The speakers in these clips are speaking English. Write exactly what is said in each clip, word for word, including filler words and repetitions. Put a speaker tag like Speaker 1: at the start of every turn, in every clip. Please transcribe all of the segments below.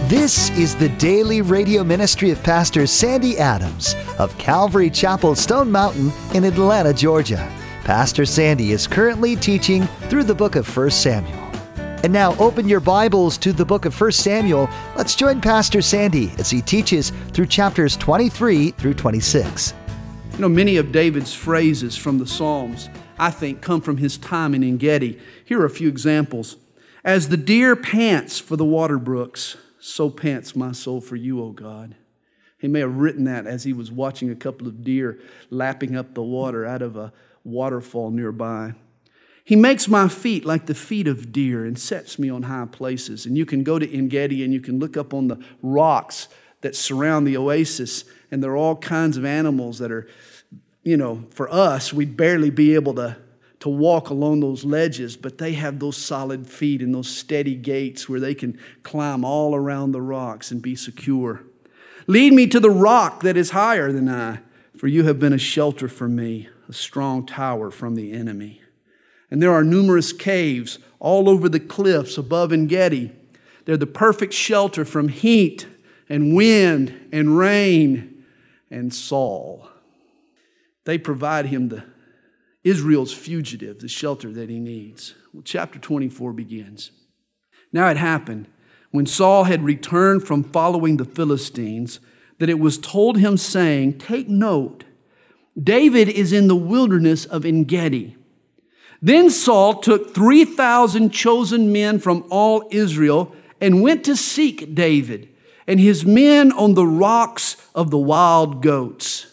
Speaker 1: This is the daily radio ministry of Pastor Sandy Adams of Calvary Chapel, Stone Mountain in Atlanta, Georgia. Pastor Sandy is currently teaching through the book of First Samuel. And now open your Bibles to the book of First Samuel. Let's join Pastor Sandy as he teaches through chapters twenty-three through twenty-six.
Speaker 2: You know, many of David's phrases from the Psalms, I think, come from his time in En-Gedi. Here are a few examples. As the deer pants for the water brooks, so pants my soul for you, O God. He may have written that as he was watching a couple of deer lapping up the water out of a waterfall nearby. He makes my feet like the feet of deer and sets me on high places. And you can go to En-Gedi and you can look up on the rocks that surround the oasis, and there are all kinds of animals that are, you know, for us, we'd barely be able to to walk along those ledges, but they have those solid feet and those steady gaits where they can climb all around the rocks and be secure. Lead me to the rock that is higher than I, for you have been a shelter for me, a strong tower from the enemy. And there are numerous caves all over the cliffs above En-Gedi. They're the perfect shelter from heat and wind and rain and Saul. They provide him the Israel's fugitive, the shelter that he needs. Well, chapter twenty-four begins. Now it happened, when Saul had returned from following the Philistines, that it was told him, saying, take note, David is in the wilderness of En-Gedi. Then Saul took three thousand chosen men from all Israel and went to seek David and his men on the rocks of the wild goats.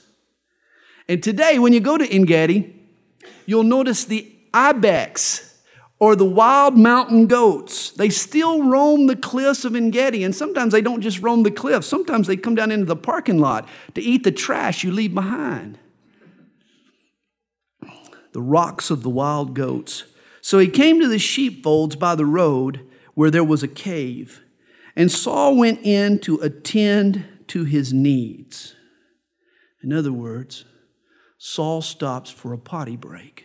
Speaker 2: And today, when you go to En-Gedi, you'll notice the ibex, or the wild mountain goats. They still roam the cliffs of En-Gedi, and sometimes they don't just roam the cliffs. Sometimes they come down into the parking lot to eat the trash you leave behind. The rocks of the wild goats. So he came to the sheepfolds by the road where there was a cave, and Saul went in to attend to his needs. In other words, Saul stops for a potty break.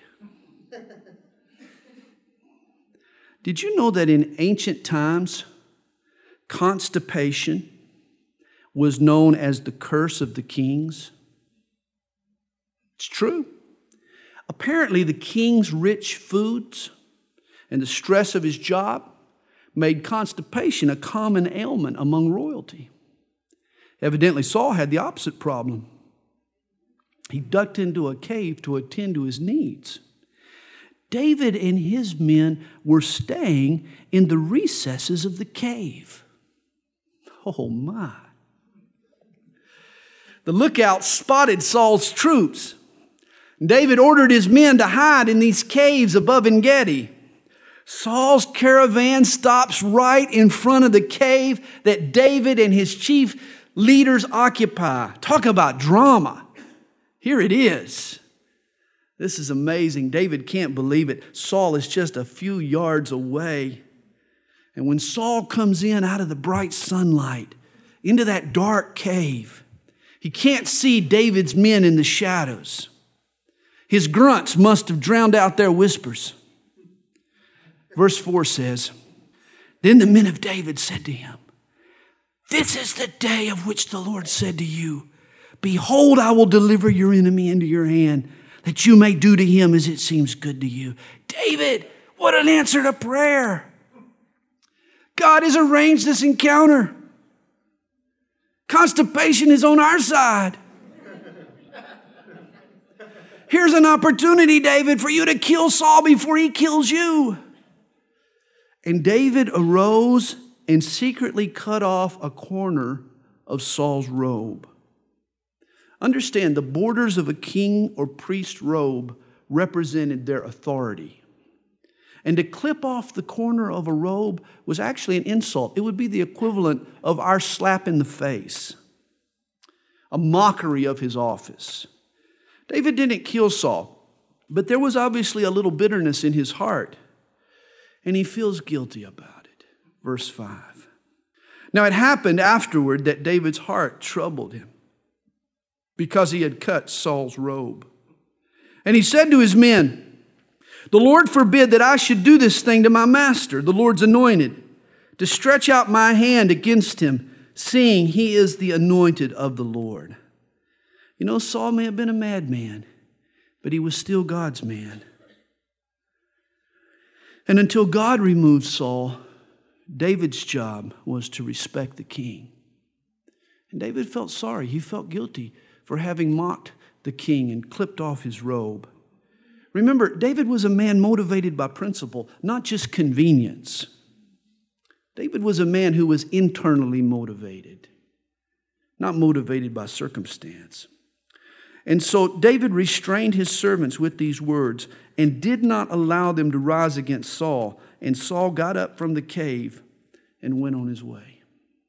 Speaker 2: Did you know that in ancient times, constipation was known as the curse of the kings? It's true. Apparently, the king's rich foods and the stress of his job made constipation a common ailment among royalty. Evidently, Saul had the opposite problem. He ducked into a cave to attend to his needs. David and his men were staying in the recesses of the cave. Oh my. The lookout spotted Saul's troops. David ordered his men to hide in these caves above En-Gedi. Saul's caravan stops right in front of the cave that David and his chief leaders occupy. Talk about drama. Here it is. This is amazing. David can't believe it. Saul is just a few yards away. And when Saul comes in out of the bright sunlight into that dark cave, he can't see David's men in the shadows. His grunts must have drowned out their whispers. Verse four says, then the men of David said to him, this is the day of which the Lord said to you, behold, I will deliver your enemy into your hand, that you may do to him as it seems good to you. David, what an answer to prayer. God has arranged this encounter. Constipation is on our side. Here's an opportunity, David, for you to kill Saul before he kills you. And David arose and secretly cut off a corner of Saul's robe. Understand, the borders of a king or priest robe represented their authority. And to clip off the corner of a robe was actually an insult. It would be the equivalent of our slap in the face, a mockery of his office. David didn't kill Saul, but there was obviously a little bitterness in his heart, and he feels guilty about it. Verse five. Now it happened afterward that David's heart troubled him, because he had cut Saul's robe. And he said to his men, the Lord forbid that I should do this thing to my master, the Lord's anointed, to stretch out my hand against him, seeing he is the anointed of the Lord. You know, Saul may have been a madman, but he was still God's man. And until God removed Saul, David's job was to respect the king. And David felt sorry. He felt guilty for having mocked the king and clipped off his robe. Remember, David was a man motivated by principle, not just convenience. David was a man who was internally motivated, not motivated by circumstance. And so David restrained his servants with these words and did not allow them to rise against Saul. And Saul got up from the cave and went on his way.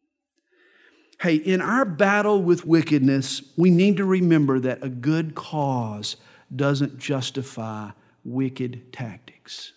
Speaker 2: Hey, in our battle with wickedness, we need to remember that a good cause doesn't justify wicked tactics.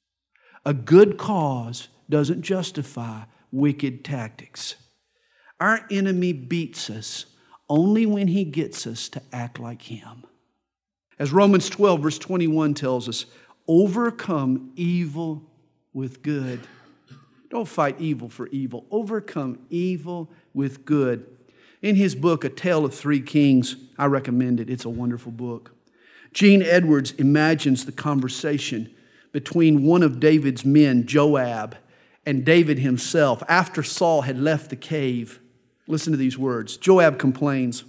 Speaker 2: A good cause doesn't justify wicked tactics. Our enemy beats us only when he gets us to act like him. As Romans twelve, verse twenty-one tells us, overcome evil with good. Don't fight evil for evil. Overcome evil with good. In his book, A Tale of Three Kings, I recommend it. It's a wonderful book. Gene Edwards imagines the conversation between one of David's men, Joab, and David himself after Saul had left the cave. Listen to these words. Joab complains,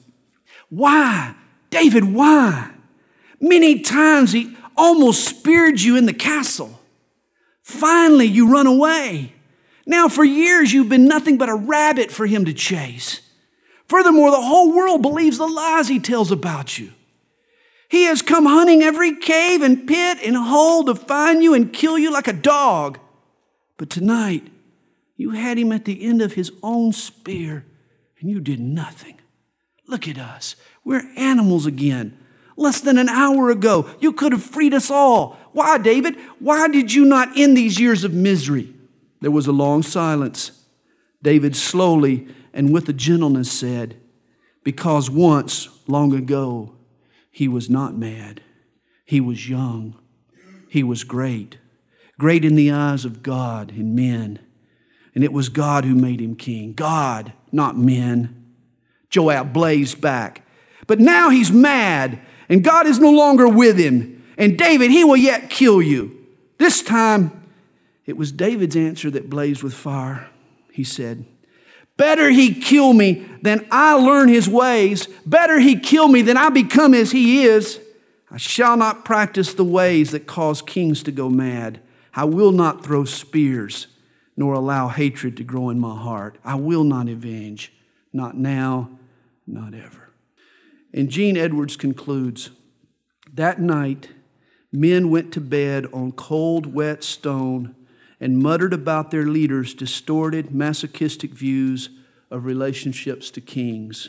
Speaker 2: "Why, David, why? Many times he almost speared you in the castle. Finally, you run away. Now for years you've been nothing but a rabbit for him to chase. Furthermore, the whole world believes the lies he tells about you. He has come hunting every cave and pit and hole to find you and kill you like a dog. But tonight, you had him at the end of his own spear, and you did nothing. Look at us. We're animals again. Less than an hour ago, you could have freed us all. Why, David? Why did you not end these years of misery?" There was a long silence. David slowly and with a gentleness said, "Because once, long ago, he was not mad. He was young. He was great. Great in the eyes of God and men. And it was God who made him king. God, not men." Joab blazed back. "But now he's mad, and God is no longer with him. And David, he will yet kill you." This time, it was David's answer that blazed with fire. He said, "Better he kill me than I learn his ways. Better he kill me than I become as he is. I shall not practice the ways that cause kings to go mad. I will not throw spears, nor allow hatred to grow in my heart. I will not avenge, not now, not ever." And Gene Edwards concludes, "That night, men went to bed on cold, wet stone and muttered about their leaders' distorted, masochistic views of relationships to kings.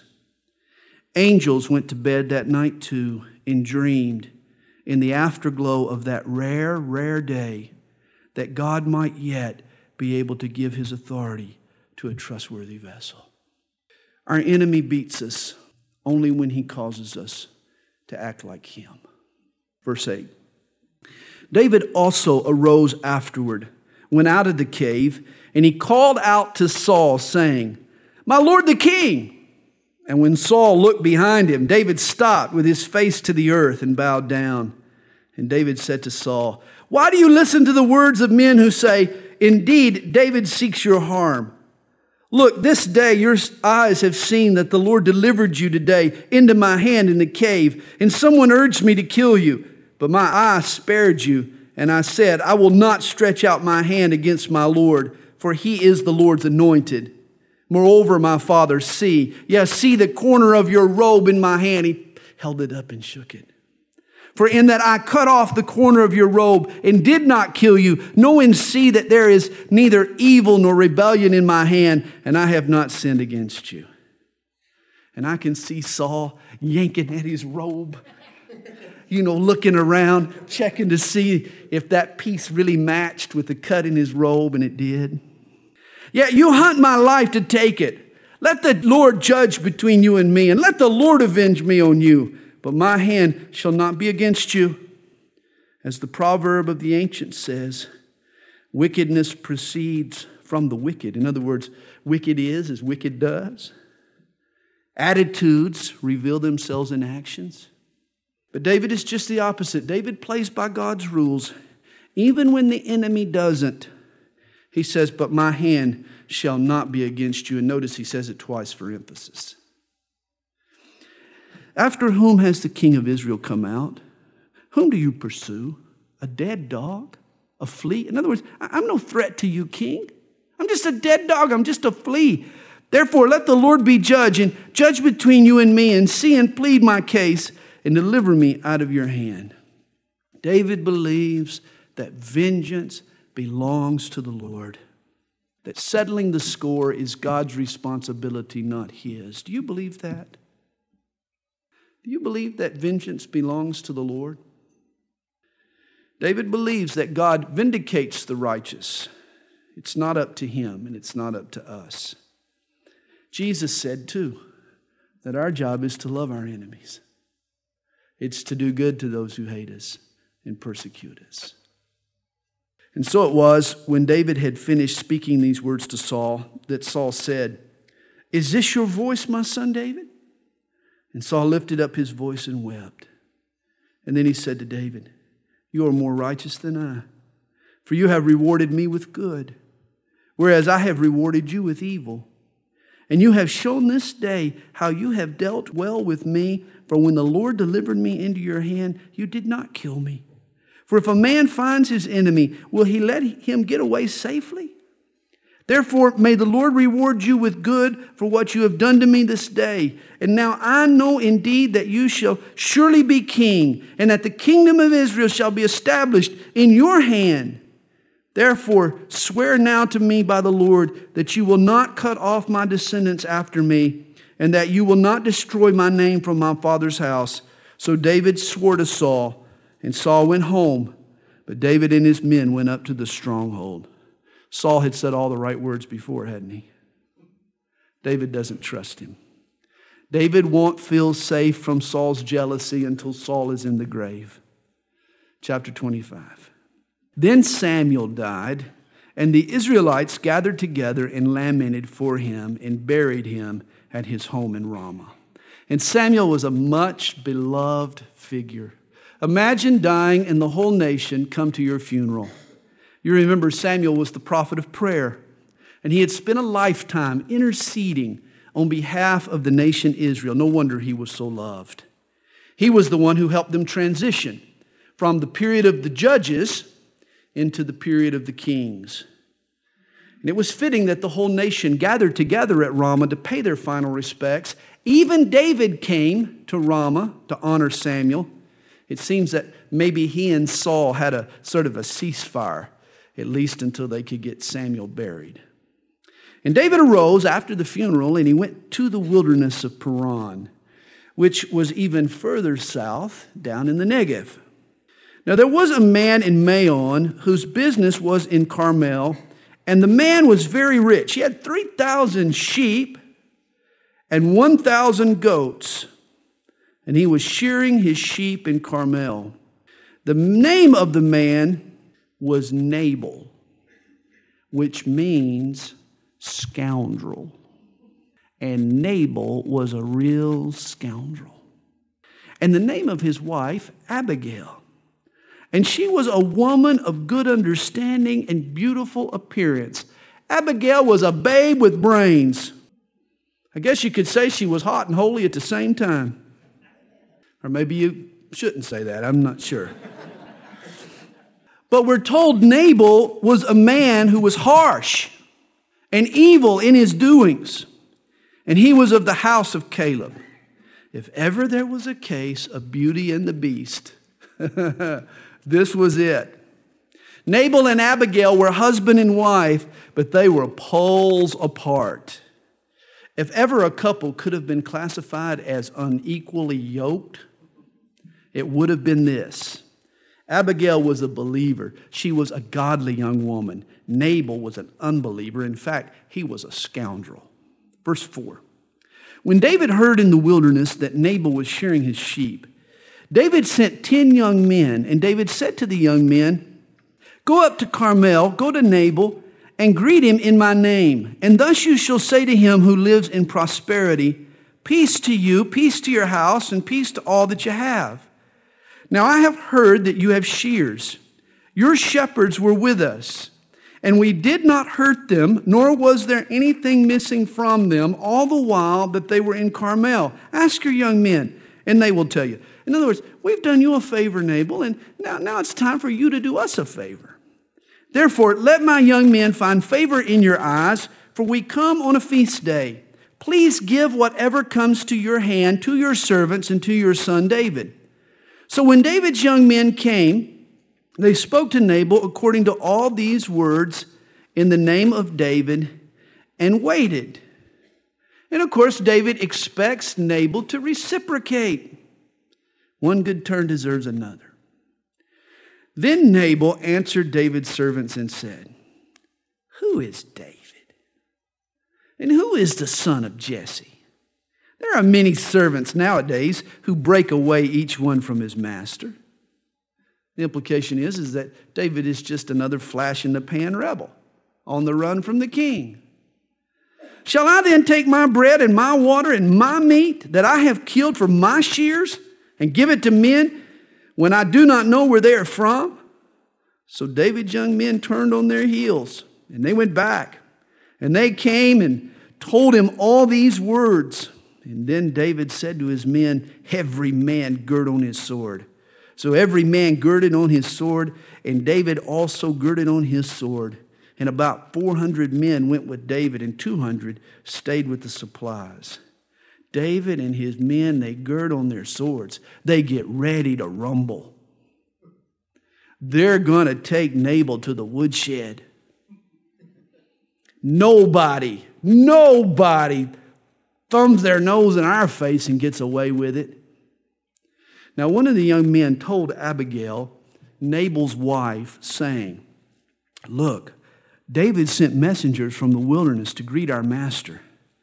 Speaker 2: Angels went to bed that night too and dreamed in the afterglow of that rare, rare day that God might yet be able to give his authority to a trustworthy vessel." Our enemy beats us only when he causes us to act like him. Verse eight. David also arose afterward, went out of the cave, and he called out to Saul, saying, "My lord the king." And when Saul looked behind him, David stopped with his face to the earth and bowed down. And David said to Saul, "Why do you listen to the words of men who say, 'Indeed, David seeks your harm'? Look, this day your eyes have seen that the Lord delivered you today into my hand in the cave, and someone urged me to kill you. But my eye spared you, and I said, I will not stretch out my hand against my Lord, for he is the Lord's anointed. Moreover, my father, see, yes, see the corner of your robe in my hand." He held it up and shook it. "For in that I cut off the corner of your robe and did not kill you, know and see that there is neither evil nor rebellion in my hand, and I have not sinned against you." And I can see Saul yanking at his robe, you know, looking around, checking to see if that piece really matched with the cut in his robe, and it did. "Yet you hunt my life to take it. Let the Lord judge between you and me, and let the Lord avenge me on you. But my hand shall not be against you." As the proverb of the ancients says, wickedness proceeds from the wicked. In other words, wicked is as wicked does. Attitudes reveal themselves in actions. But David is just the opposite. David plays by God's rules. Even when the enemy doesn't, he says, but my hand shall not be against you. And notice he says it twice for emphasis. After whom has the king of Israel come out? Whom do you pursue? A dead dog? A flea? In other words, I'm no threat to you, king. I'm just a dead dog. I'm just a flea. Therefore, let the Lord be judge and judge between you and me and see and plead my case and deliver me out of your hand. David believes that vengeance belongs to the Lord, that settling the score is God's responsibility, not his. Do you believe that? Do you believe that vengeance belongs to the Lord? David believes that God vindicates the righteous. It's not up to him and it's not up to us. Jesus said too that our job is to love our enemies. It's to do good to those who hate us and persecute us. And so it was when David had finished speaking these words to Saul that Saul said, "Is this your voice, my son David?" And Saul lifted up his voice and wept. And then he said to David, "You are more righteous than I, for you have rewarded me with good, whereas I have rewarded you with evil. And you have shown this day how you have dealt well with me, for when the Lord delivered me into your hand, you did not kill me. For if a man finds his enemy, will he let him get away safely? Therefore, may the Lord reward you with good for what you have done to me this day. And now I know indeed that you shall surely be king, and that the kingdom of Israel shall be established in your hand. Therefore, swear now to me by the Lord that you will not cut off my descendants after me, and that you will not destroy my name from my father's house." So David swore to Saul, and Saul went home, but David and his men went up to the stronghold. Saul had said all the right words before, hadn't he? David doesn't trust him. David won't feel safe from Saul's jealousy until Saul is in the grave. Chapter twenty-five. Then Samuel died, and the Israelites gathered together and lamented for him and buried him at his home in Ramah. And Samuel was a much beloved figure. Imagine dying and the whole nation come to your funeral. You remember Samuel was the prophet of prayer, and he had spent a lifetime interceding on behalf of the nation Israel. No wonder he was so loved. He was the one who helped them transition from the period of the judges into the period of the kings. And it was fitting that the whole nation gathered together at Ramah to pay their final respects. Even David came to Ramah to honor Samuel. It seems that maybe he and Saul had a sort of a ceasefire, at least until they could get Samuel buried. And David arose after the funeral, and he went to the wilderness of Paran, which was even further south, down in the Negev. Now there was a man in Maon whose business was in Carmel, and the man was very rich. He had three thousand sheep and one thousand goats, and he was shearing his sheep in Carmel. The name of the man was Nabal, which means scoundrel. And Nabal was a real scoundrel. And the name of his wife, Abigail. And she was a woman of good understanding and beautiful appearance. Abigail was a babe with brains. I guess you could say she was hot and holy at the same time. Or maybe you shouldn't say that. I'm not sure. But we're told Nabal was a man who was harsh and evil in his doings. And he was of the house of Caleb. If ever there was a case of Beauty and the Beast, this was it. Nabal and Abigail were husband and wife, but they were poles apart. If ever a couple could have been classified as unequally yoked, it would have been this. Abigail was a believer. She was a godly young woman. Nabal was an unbeliever. In fact, he was a scoundrel. Verse four. When David heard in the wilderness that Nabal was shearing his sheep, David sent ten young men, and David said to the young men, "Go up to Carmel, go to Nabal, and greet him in my name. And thus you shall say to him who lives in prosperity, peace to you, peace to your house, and peace to all that you have. Now I have heard that you have shears. Your shepherds were with us, and we did not hurt them, nor was there anything missing from them all the while that they were in Carmel. Ask your young men, and they will tell you. In other words, we've done you a favor, Nabal, and now, now it's time for you to do us a favor. Therefore, let my young men find favor in your eyes, for we come on a feast day. Please give whatever comes to your hand to your servants and to your son David. So when David's young men came, they spoke to Nabal according to all these words in the name of David and waited. And of course, David expects Nabal to reciprocate. One good turn deserves another. Then Nabal answered David's servants and said, who is David? And who is the son of Jesse? There are many servants nowadays who break away each one from his master. The implication is, is that David is just another flash-in-the-pan rebel on the run from the king. Shall I then take my bread and my water and my meat that I have killed for my shears and give it to men when I do not know where they are from? So David's young men turned on their heels, and they went back. And they came and told him all these words. And then David said to his men, every man gird on his sword. So every man girded on his sword, and David also girded on his sword. And about four hundred men went with David, and two hundred stayed with the supplies. David and his men, they gird on their swords. They get ready to rumble. They're going to take Nabal to the woodshed. Nobody, nobody thumbs their nose in our face and gets away with it. Now, one of the young men told Abigail, Nabal's wife, saying, look, David sent messengers from the wilderness to greet our master,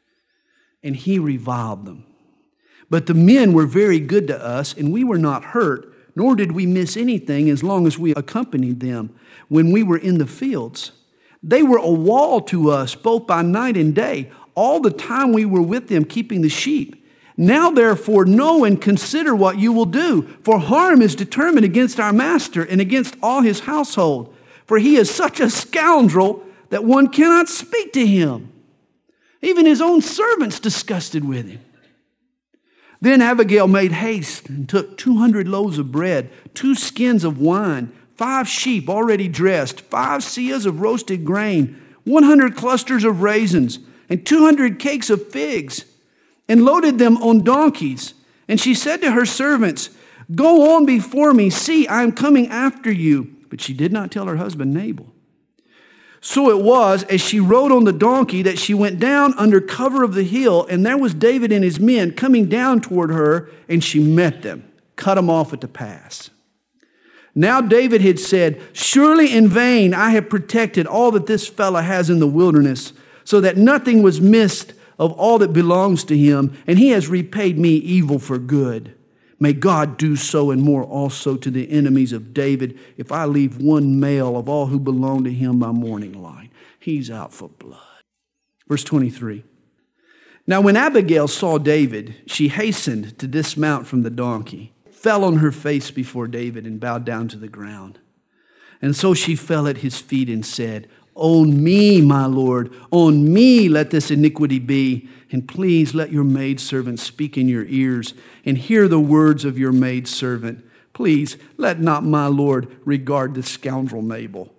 Speaker 2: and he reviled them. But the men were very good to us, and we were not hurt, nor did we miss anything as long as we accompanied them when we were in the fields. They were a wall to us, both by night and day, all the time we were with them keeping the sheep. Now, therefore, know and consider what you will do, for harm is determined against our master and against all his household. For he is such a scoundrel that one cannot speak to him. Even his own servants disgusted with him. Then Abigail made haste and took two hundred loaves of bread, two skins of wine, five sheep already dressed, five seahs of roasted grain, one hundred clusters of raisins, and two hundred cakes of figs, and loaded them on donkeys. And she said to her servants, go on before me. See, I am coming after you. But she did not tell her husband Nabal. So it was, as she rode on the donkey, that she went down under cover of the hill, and there was David and his men coming down toward her, and she met them, cut them off at the pass. Now David had said, surely in vain I have protected all that this fellow has in the wilderness, so that nothing was missed of all that belongs to him, and he has repaid me evil for good. May God do so and more also to the enemies of David if I leave one male of all who belong to him by morning light. He's out for blood. Verse twenty-three. Now when Abigail saw David, she hastened to dismount from the donkey, fell on her face before David and bowed down to the ground. And so she fell at his feet and said, on me, my Lord, on me let this iniquity be. And please let your maidservant speak in your ears and hear the words of your maidservant. Please let not my Lord regard this scoundrel Nabal.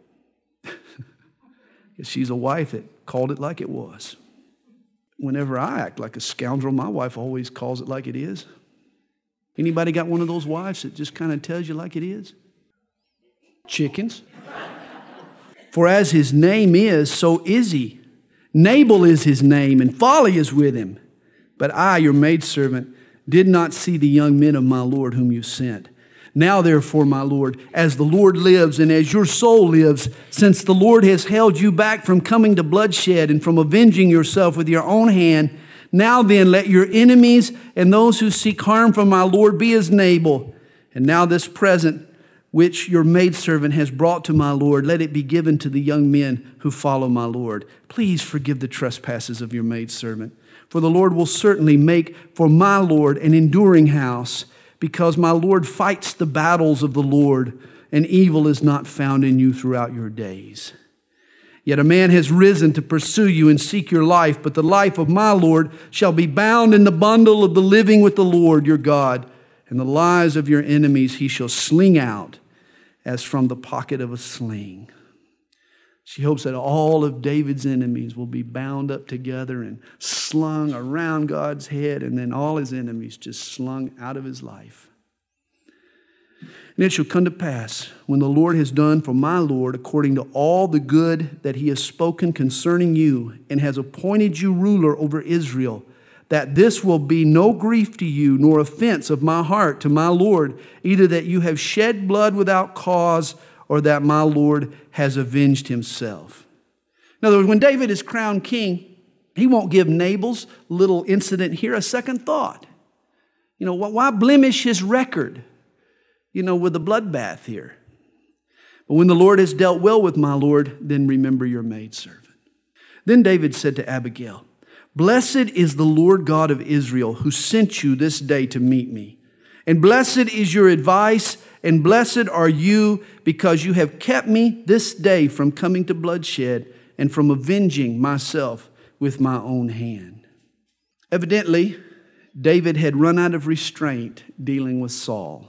Speaker 2: She's a wife that called it like it was. Whenever I act like a scoundrel, my wife always calls it like it is. Anybody got one of those wives that just kind of tells you like it is? Chickens. For as his name is, so is he. Nabal is his name, and folly is with him. But I, your maidservant, did not see the young men of my Lord whom you sent. Now, therefore, my Lord, as the Lord lives and as your soul lives, since the Lord has held you back from coming to bloodshed and from avenging yourself with your own hand, now then let your enemies and those who seek harm from my Lord be as Nabal. And now this present which your maidservant has brought to my Lord, let it be given to the young men who follow my Lord. Please forgive the trespasses of your maidservant, for the Lord will certainly make for my Lord an enduring house, because my Lord fights the battles of the Lord, and evil is not found in you throughout your days. Yet a man has risen to pursue you and seek your life, but the life of my Lord shall be bound in the bundle of the living with the Lord your God, and the lives of your enemies he shall sling out as from the pocket of a sling. She hopes that all of David's enemies will be bound up together and slung around God's head, and then all his enemies just slung out of his life. And it shall come to pass, when the Lord has done for my Lord according to all the good that he has spoken concerning you, and has appointed you ruler over Israel, that this will be no grief to you, nor offense of my heart to my Lord, either that you have shed blood without cause, or that my Lord has avenged himself. In other words, when David is crowned king, he won't give Nabal's little incident here a second thought. You know, why blemish his record, you know, with a bloodbath here? But when the Lord has dealt well with my Lord, then remember your maidservant. Then David said to Abigail, Blessed is the Lord God of Israel, who sent you this day to meet me. And blessed is your advice, and blessed are you, because you have kept me this day from coming to bloodshed and from avenging myself with my own hand. Evidently, David had run out of restraint dealing with Saul.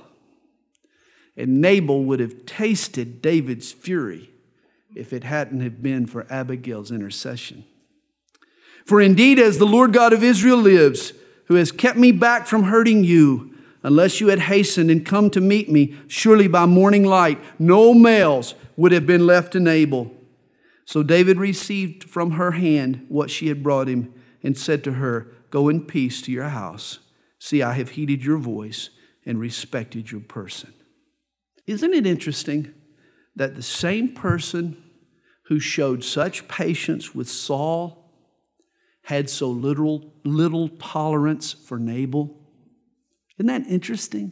Speaker 2: And Nabal would have tasted David's fury if it hadn't have been for Abigail's intercession. For indeed, as the Lord God of Israel lives, who has kept me back from hurting you, unless you had hastened and come to meet me, surely by morning light, no males would have been left to Nabal. So David received from her hand what she had brought him, and said to her, Go in peace to your house. See, I have heeded your voice and respected your person. Isn't it interesting that the same person who showed such patience with Saul had so little, little tolerance for Nabal? Isn't that interesting?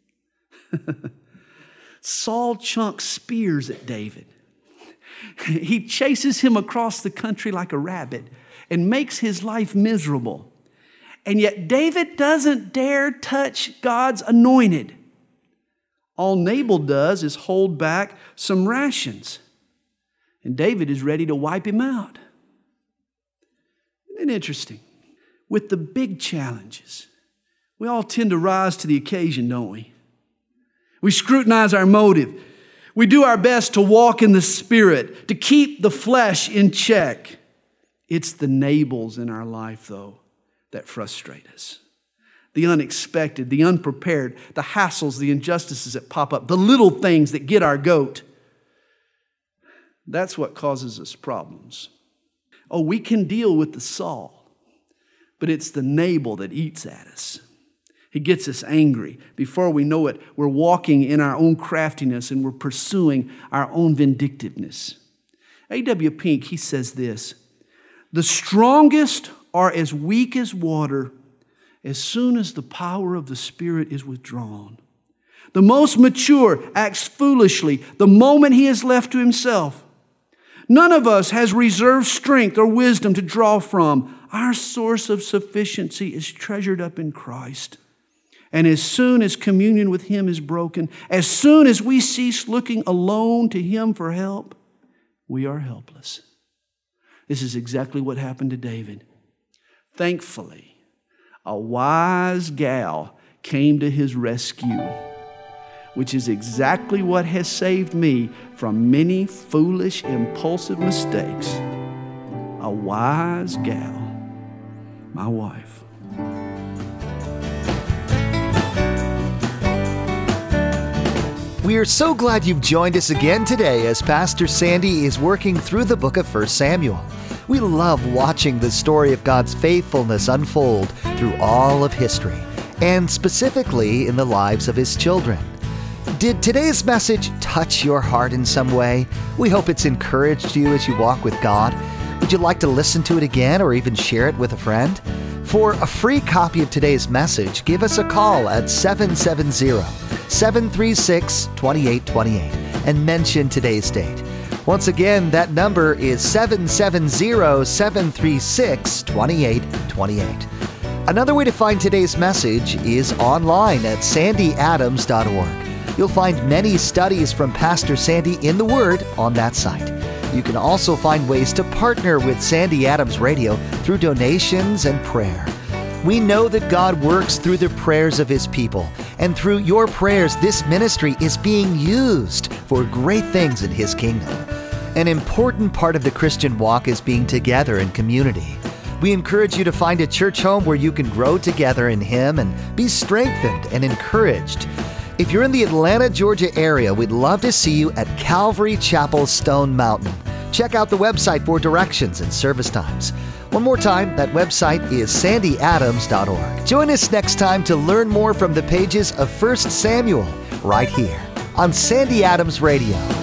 Speaker 2: Saul chunks spears at David. He chases him across the country like a rabbit and makes his life miserable. And yet David doesn't dare touch God's anointed. All Nabal does is hold back some rations. And David is ready to wipe him out. Isn't it interesting? With the big challenges, we all tend to rise to the occasion, don't we? We scrutinize our motive. We do our best to walk in the Spirit, to keep the flesh in check. It's the Nabals in our life, though, that frustrate us. The unexpected, the unprepared, the hassles, the injustices that pop up, the little things that get our goat. That's what causes us problems. Oh, we can deal with the Saul, but it's the Nabal that eats at us. He gets us angry. Before we know it, we're walking in our own craftiness and we're pursuing our own vindictiveness. A W Pink, he says this, the strongest are as weak as water as soon as the power of the Spirit is withdrawn. The most mature acts foolishly the moment he is left to himself. None of us has reserved strength or wisdom to draw from. Our source of sufficiency is treasured up in Christ. And as soon as communion with him is broken, as soon as we cease looking alone to him for help, we are helpless. This is exactly what happened to David. Thankfully, a wise gal came to his rescue, which is exactly what has saved me from many foolish, impulsive mistakes. A wise gal, my wife.
Speaker 1: We are so glad you've joined us again today as Pastor Sandy is working through the book of First Samuel. We love watching the story of God's faithfulness unfold through all of history, and specifically in the lives of His children. Did today's message touch your heart in some way? We hope it's encouraged you as you walk with God. Would you like to listen to it again or even share it with a friend? For a free copy of today's message, give us a call at seven seven zero, seven three six, two eight two eight and mention today's date. Once again, that number is seven seven zero, seven three six, two eight two eight. Another way to find today's message is online at sandy adams dot org. You'll find many studies from Pastor Sandy in the Word on that site. You can also find ways to partner with Sandy Adams Radio through donations and prayer. We know that God works through the prayers of His people, and through your prayers, this ministry is being used for great things in His kingdom. An important part of the Christian walk is being together in community. We encourage you to find a church home where you can grow together in Him and be strengthened and encouraged. If you're in the Atlanta, Georgia area, we'd love to see you at Calvary Chapel Stone Mountain. Check out the website for directions and service times. One more time, that website is sandy adams dot org. Join us next time to learn more from the pages of First Samuel right here on Sandy Adams Radio.